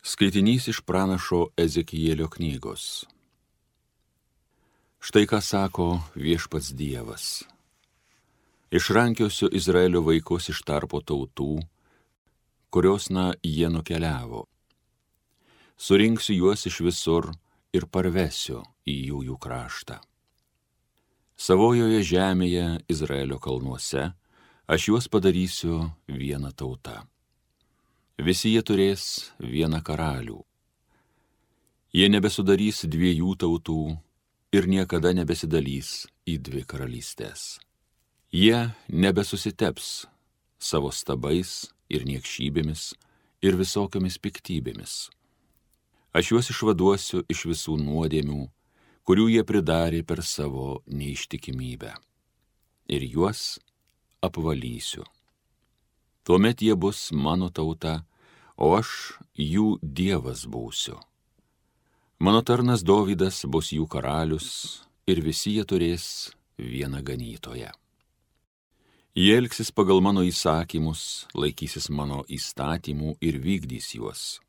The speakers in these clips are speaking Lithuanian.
Skaitinys iš pranašo Ezekielio knygos. Štai ką sako viešpats Dievas. Išrankiosiu Izraelio vaikus iš tarpo tautų, kurios jie nukeliavo. Surinksiu juos iš visur ir parvesiu į jų kraštą. Savojoje žemėje Izraelio kalnuose aš juos padarysiu viena tauta. Visi jie turės vieną karalių. Jie nebesudarys dviejų tautų ir niekada nebesidalys į dvi karalystės. Jie nebesusiteps savo stabais ir niekšybėmis ir visokiomis piktybėmis. Aš juos išvaduosiu iš visų nuodėmių, kurių jie pridarė per savo neištikimybę. Ir juos apvalysiu. Tuomet jie bus mano tauta, o aš jų Dievas būsiu. Mano tarnas Dovydas bus jų karalius ir visi jie turės vieną ganytoją. Jie elgsis pagal mano įsakymus, laikysis mano įstatymų ir vykdys juos.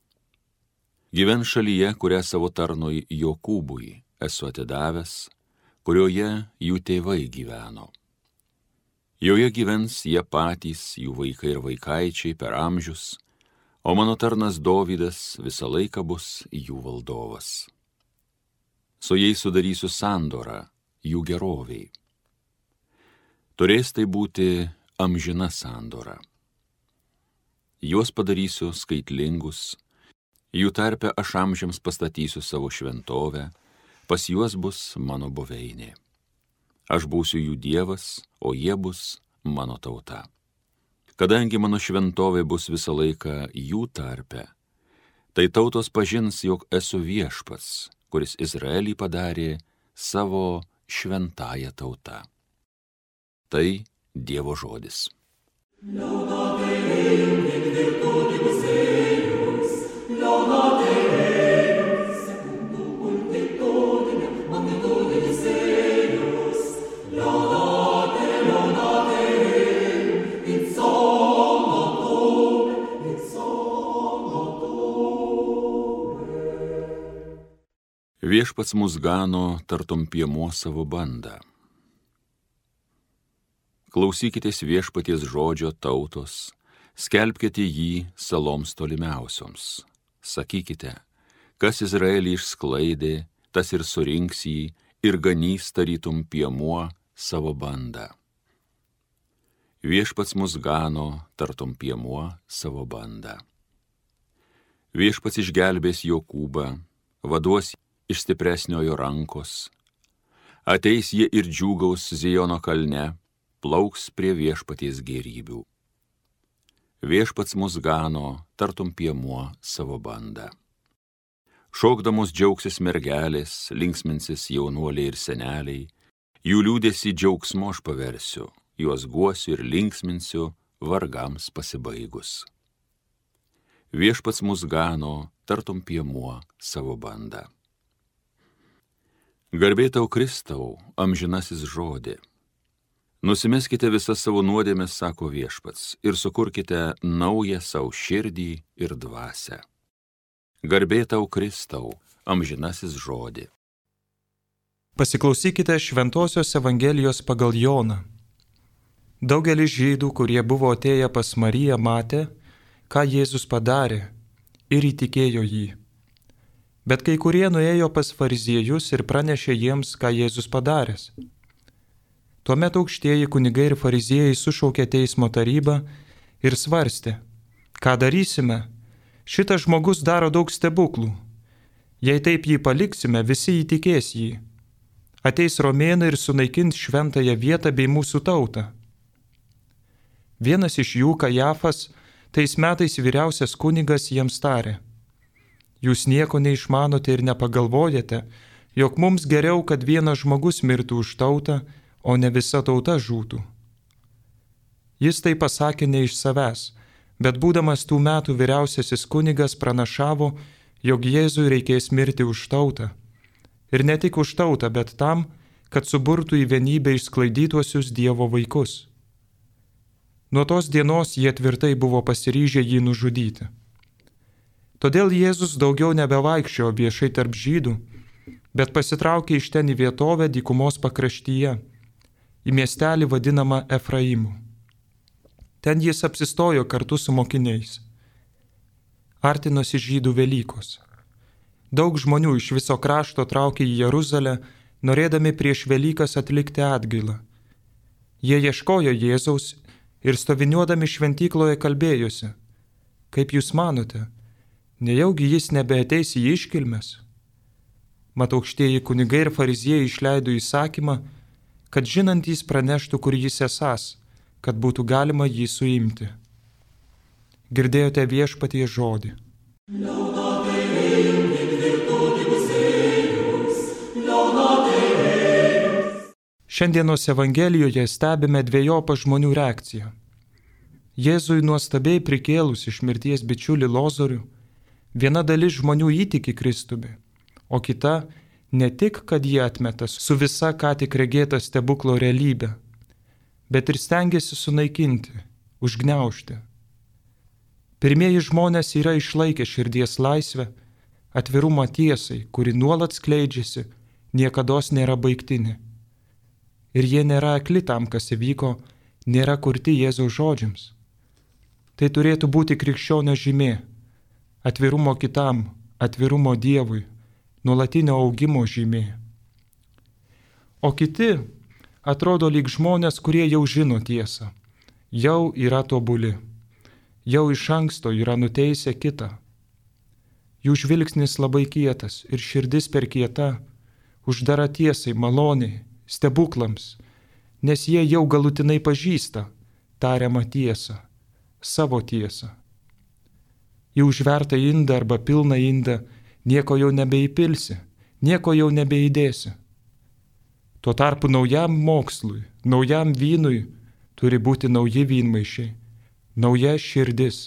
Gyvens šalyje, kurią savo tarnui Jokūbui esu atidavęs, kurioje jų tėvai gyveno. Joje gyvens jie patys, jų vaikai ir vaikaičiai per amžius, o mano tarnas Dovydas visą laiką bus jų valdovas. Su jais sudarysiu sandorą jų geroviai. Turės tai būti amžina sandora. Juos padarysiu skaitlingus, jų tarpe aš amžiams pastatysiu savo šventovę, pas juos bus mano buveinė. Aš būsiu jų Dievas, o jie bus mano tauta. Kadangi mano šventovė bus visą laiką jų tarpe, tai tautos pažins, jog esu viešpats, kuris Izraelį padarė savo šventąją tautą. Tai Dievo žodis. Viešpats mus gano tartum piemuo savo bandą. Klausykitės viešpaties žodžio tautos, skelbkite jį saloms tolimiausioms. Sakykite, kas Izraelį išsklaidė, tas ir surinks jį ir ganys tarytum piemuo savo bandą. Viešpats mus gano tartum piemuo savo bandą. Viešpats išgelbės Jokūbą, vaduos iš stipresniojo rankos. Ateis jie ir džiūgaus Ziono kalne, plauks prie viešpaties gėrybių. Viešpats mus gano tartum piemuo savo bandą. Šokdamos džiaugsis mergelės, linksminsis jaunuoliai ir seneliai, jų liūdesį džiaugsmu aš paversiu, juos guosiu ir linksminsiu vargams pasibaigus. Viešpats mus gano tartum piemuo savo bandą. Garbė tau Kristau, amžinasis žodė. Nusimeskite visas savo nuodėmes, sako viešpats, ir sukurkite naują savo širdį ir dvasią. Garbė tau Kristau, amžinasis žodė. Pasiklausykite Šventosios Evangelijos pagal Joną. Daugelis žydų, kurie buvo atėję pas Mariją, matė, ką Jėzus padarė, ir įtikėjo jį. Bet kai kurie nuėjo pas fariziejus ir pranešė jiems, ką Jėzus padaręs. Tuomet aukštieji kunigai ir fariziejai sušaukė teismo tarybą ir svarstė, ką darysime, šitas žmogus daro daug stebuklų. Jei taip jį paliksime, visi įtikės jį. Ateis romėnai ir sunaikins šventąją vietą bei mūsų tautą. Vienas iš jų, Kajafas, tais metais vyriausias kunigas, jiems tarė: Jūs nieko neišmanote ir nepagalvojate, jog mums geriau, kad vienas žmogus mirtų už tautą, o ne visa tauta žūtų. Jis tai pasakė ne iš savęs, bet būdamas tų metų vyriausiasis kunigas pranašavo, jog Jėzui reikės mirti už tautą. Ir ne tik už tautą, bet tam, kad suburtų į vienybę išsklaidytuosius Dievo vaikus. Nuo tos dienos jie tvirtai buvo pasiryžę jį nužudyti. Todėl Jėzus daugiau nebevaikščiojo viešai tarp žydų, bet pasitraukė iš ten į vietovę dykumos pakraštyje, į miestelį vadinamą Efraimu. Ten jis apsistojo kartu su mokiniais. Artinosi Žydų Velykos. Daug žmonių iš viso krašto traukė į Jeruzalę, norėdami prieš Velykas atlikti atgailą. Jie ieškojo Jėzaus ir stoviniuodami šventykloje kalbėjosi: kaip jūs manote, nejaugi jis nebeateis į iškilmes? Mat aukštieji kunigai ir fariziejai išleido įsakymą, kad žinantys praneštų, kur jis esąs, kad būtų galima jį suimti. Girdėjote Viešpaties žodį. Šiandienos Evangelijoje stebime dvejopą žmonių reakciją. Jėzui nuostabiai prikėlus iš mirties bičiulį Lozorių, viena dalis žmonių įtiki Kristumi, o kita ne tik, kad jie atmetas su visa ką tik regėta stebuklo realybė, bet ir stengiasi sunaikinti, užgniaužti. Pirmieji žmonės yra išlaikę širdies laisvę, atvirumą tiesai, kuri nuolat skleidžiasi, niekados nėra baigtinė. Ir jie nėra akli tam, kas įvyko, nėra kurti Jėzaus žodžiams. Tai turėtų būti krikščionio žymė – atvirumo kitam, atvirumo Dievui, nuolatinio augimo žymė. O kiti atrodo lyg žmonės, kurie jau žino tiesą, jau yra tobuli, jau iš anksto yra nuteisę kitą. Jų žvilgsnis labai kietas ir širdis per kieta, uždara tiesai, maloniai, stebuklams, nes jie jau galutinai pažįsta tariamą tiesą, savo tiesą. Į užvertą indą arba pilną indą nieko jau nebeįpilsi, nieko jau nebeįdėsi. Tuo tarpu naujam mokslui, naujam vynui turi būti nauji vynmaišiai, nauja širdis.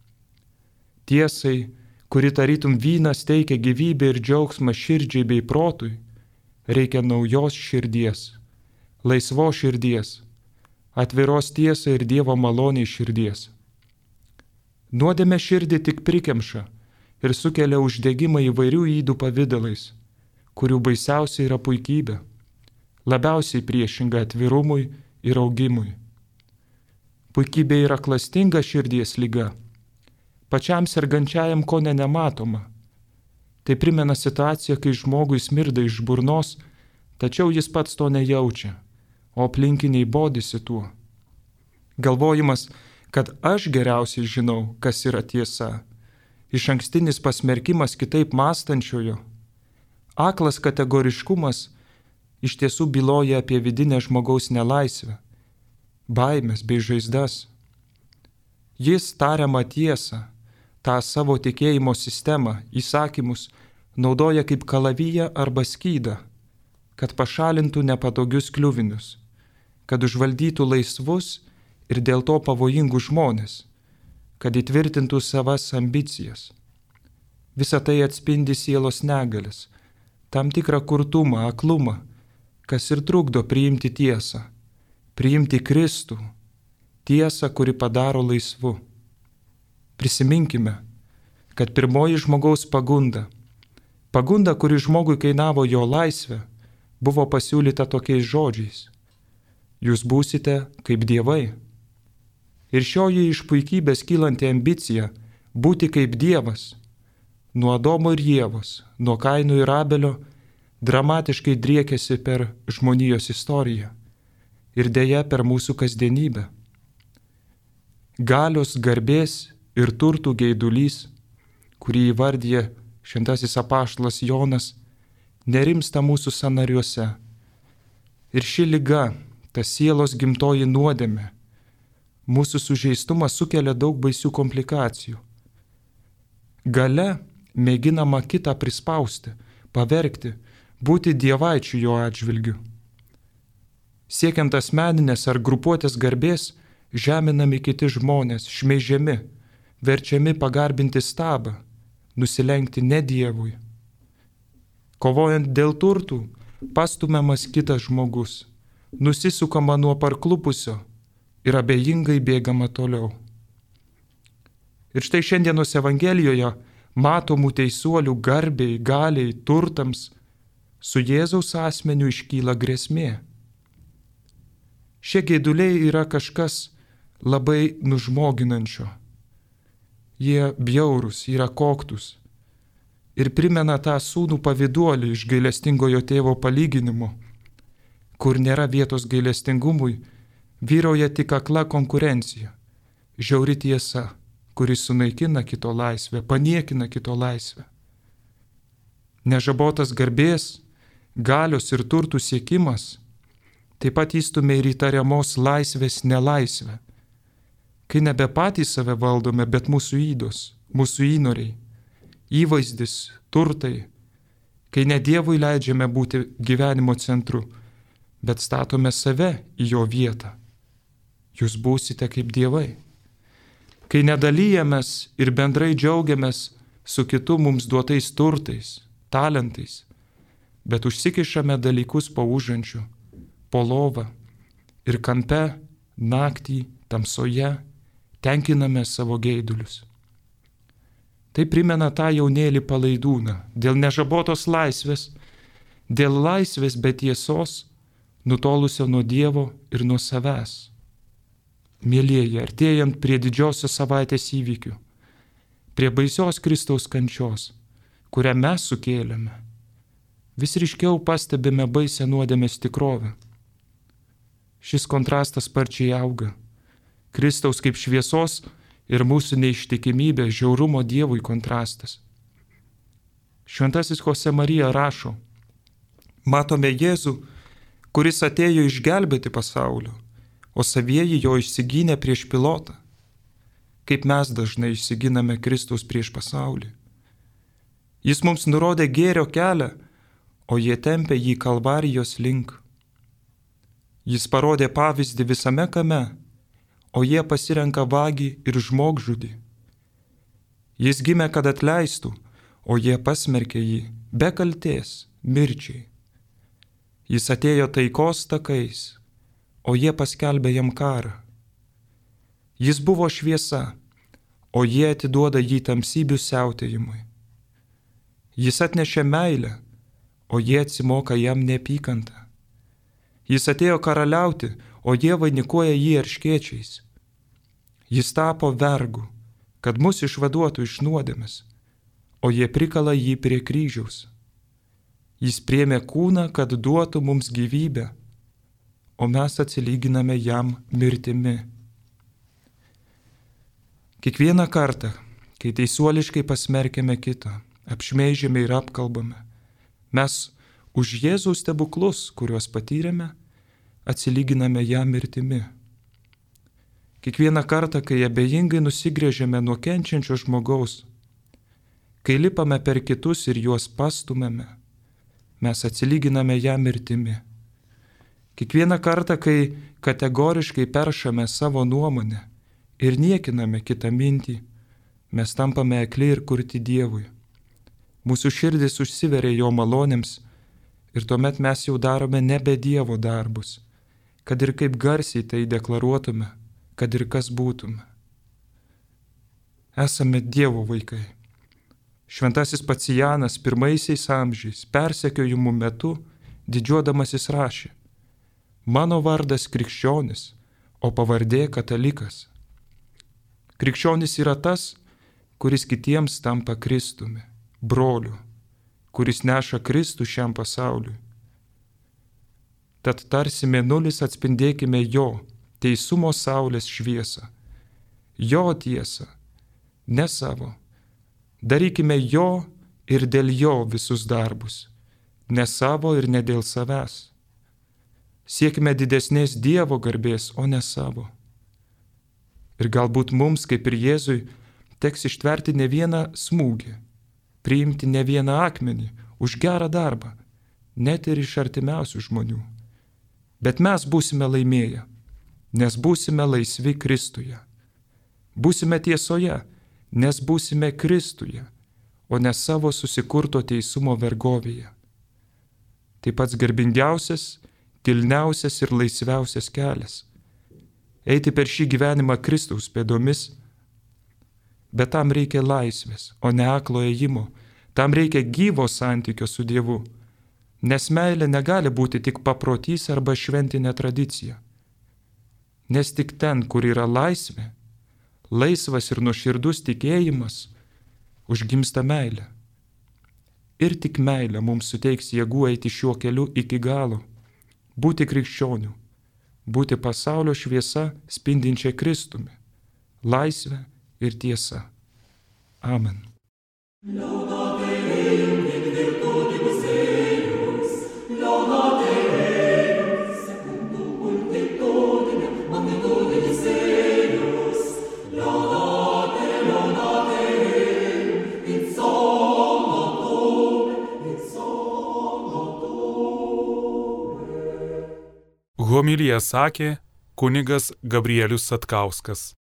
Tiesai, kuri tarytum vynas teikia gyvybę ir džiaugsmą širdžiai bei protui, reikia naujos širdies, laisvos širdies, atviros tiesai ir Dievo maloniai širdies. Nuodėmė širdį tik prikemša ir sukelia uždegimą įvairių ydų pavydalais, kurių baisiausia yra puikybė, labiausiai priešinga atvirumui ir augimui. Puikybė yra klastinga širdies liga, pačiam sergančiajam kone nematoma. Tai primena situaciją, kai žmogui smirda iš burnos, tačiau jis pats to nejaučia, o aplinkiniai bodisi tuo. Galvojimas, kad aš geriausiai žinau, kas yra tiesa, išankstinis pasmerkimas kitaip mąstančiojo, aklas kategoriškumas iš tiesų byloja apie vidinę žmogaus nelaisvę, baimės bei žaizdas. Jis tariamą tiesą, tą savo tikėjimo sistemą, įsakymus naudoja kaip kalaviją arba skydą, kad pašalintų nepatogius kliuvinius, kad užvaldytų laisvus ir dėl to pavojingus žmonės, kad įtvirtintų savas ambicijas. Visa tai atspindi sielos negalės, tam tikrą kurtumą, aklumą, kas ir trukdo priimti tiesą, priimti Kristų, tiesą, kuri padaro laisvu. Prisiminkime, kad pirmoji žmogaus pagunda, kuri žmogui kainavo jo laisvę, buvo pasiūlyta tokiais žodžiais: jūs būsite kaip dievai. Ir šioji iš puikybės kylanti ambicija būti kaip Dievas, nuo Adomo ir Ievos, nuo Kaino ir Abelio, dramatiškai driekėsi per žmonijos istoriją ir deja per mūsų kasdienybę. Galios, garbės ir turtų geidulys, kurį įvardyja šventasis apaštalas Jonas, nerimsta mūsų sąnariuose. Ir ši liga, ta sielos gimtoji nuodėmė, mūsų sužeistumas sukelia daug baisių komplikacijų. Gale mėginama kitą prispausti, pavergti, būti dievaičių jo atžvilgiu. Siekiant asmeninės ar grupuotės garbės, žeminami kiti žmonės, šmeižiami, verčiami pagarbinti stabą, nusilenkti ne Dievui. Kovojant dėl turtų, pastumiamas kitas žmogus, nusisukama nuo parklupusio ir abejingai bėgama toliau. Ir štai šiandienos Evangelijoje matomų teisuolių garbiai, galiai, turtams, su Jėzaus asmeniu iškyla grėsmė. Šie geiduliai yra kažkas labai nužmoginančio. Jie bjaurūs, yra koktus ir primena tą sūnų pavyduolį iš gailestingojo tėvo palyginimo, kur nėra vietos gailestingumui, vyrauja tik akla konkurencija, žiauri tiesa, kuris sunaikina kito laisvę, paniekina kito laisvę. Nežabotas garbės, galios ir turtų siekimas taip pat įstumia ir įtariamos laisvės nelaisvę, kai nebe patys save valdome, bet mūsų ydos, mūsų įnoriai, įvaizdis, turtai, kai ne Dievui leidžiame būti gyvenimo centru, bet statome save į jo vietą. Jūs būsite kaip dievai. Kai nedalyjamės ir bendrai džiaugiamės su kitu mums duotais turtais, talentais, bet užsikišame dalykus po užančių, po lovą ir kampe, naktį, tamsoje, tenkiname savo geidulius. Tai primena tą jaunėlį palaidūną, dėl nežabotos laisvės, dėl laisvės be tiesos, nutolusio nuo Dievo ir nuo savęs. Mėlieji, artėjant prie didžiosios savaitės įvykių, prie baisios Kristaus kančios, kurią mes sukėlėme, vis ryškiau pastebime baisią nuodėmės tikrovę. Šis kontrastas sparčiai auga. Kristaus kaip šviesos ir mūsų neištikimybė, žiaurumo Dievui kontrastas. Šventasis Josemarija rašo: matome Jėzų, kuris atėjo išgelbėti pasaulio, o savieji jo išsigynė prieš Pilotą, kaip mes dažnai išsiginame Kristaus prieš pasaulį. Jis mums nurodė gėrio kelią, o jie tempė jį Kalvarijos link. Jis parodė pavyzdį visame kame, o jie pasirenka vagį ir žmogžudį. Jis gimė, kad atleistų, o jie pasmerkė jį be kaltės mirčiai. Jis atėjo taikos takais, o jie paskelbė jam karą. Jis buvo šviesa, o jie atiduoda jį tamsybių siautėjimui. Jis atnešė meilę, o jie atsimoka jam neapykantą. Jis atėjo karaliauti, o jie vainikuoja jį erškėčiais. Jis tapo vergu, kad mus išvaduotų iš nuodėmės, o jie prikala jį prie kryžiaus. Jis priėmė kūną, kad duotų mums gyvybę, o mes atsilyginame jam mirtimi. Kiekvieną kartą, kai teisuoliškai pasmerkėme kitą, apšmeižėme ir apkalbame, mes už Jėzaus stebuklus, kuriuos patyrėme, atsilyginame jam mirtimi. Kiekvieną kartą, kai abejingai nusigrėžėme nuo kenčiančio žmogaus, kai lipame per kitus ir juos pastumėme, mes atsilyginame jam mirtimi. Kiekvieną kartą, kai kategoriškai peršame savo nuomonę ir niekiname kitą mintį, mes tampame akli ir kurti Dievui. Mūsų širdis užsiveria jo malonėms ir tuomet mes jau darome nebe Dievo darbus, kad ir kaip garsiai tai deklaruotume, kad ir kas būtume. Esame Dievo vaikai. Šventasis Pacijanas pirmaisiais amžiais persekiojimų metu didžiuodamasis rašė: mano vardas krikščionis, o pavardė katalikas. Krikščionis yra tas, kuris kitiems tampa Kristumi, broliu, kuris neša Kristų šiam pasauliui. Tad tarsi mėnulis atspindėkime jo teisumo saulės šviesą, jo tiesą, ne savo. Darykime jo ir dėl jo visus darbus, ne savo ir ne dėl savęs. Siekime didesnės Dievo garbės, o ne savo. Ir galbūt mums, kaip ir Jėzui, teks ištverti ne vieną smūgį, priimti ne vieną akmenį už gerą darbą, net ir iš artimiausių žmonių. Bet mes būsime laimėję, nes būsime laisvi Kristuje. Būsime tiesoje, nes būsime Kristuje, o ne savo susikurto teisumo vergovėje. Tai pats garbingiausias, kilniausias ir laisviausias kelias. Eiti per šį gyvenimą Kristaus pėdomis, Bet tam reikia laisvės, o ne aklo ėjimo. Tam reikia gyvo santykio su Dievu. Nes meilė negali būti tik paprotys arba šventinė tradicija. Nes tik ten, kur yra laisvė, laisvas ir nuoširdus tikėjimas, užgimsta meilė. Ir tik meilė mums suteiks jėgų eiti šiuo keliu iki galo, būti krikščioniu, būti pasaulio šviesa spindinčia Kristumi, laisvė ir tiesa. Amen. Homiliją sakė kunigas Gabrielius Satkauskas.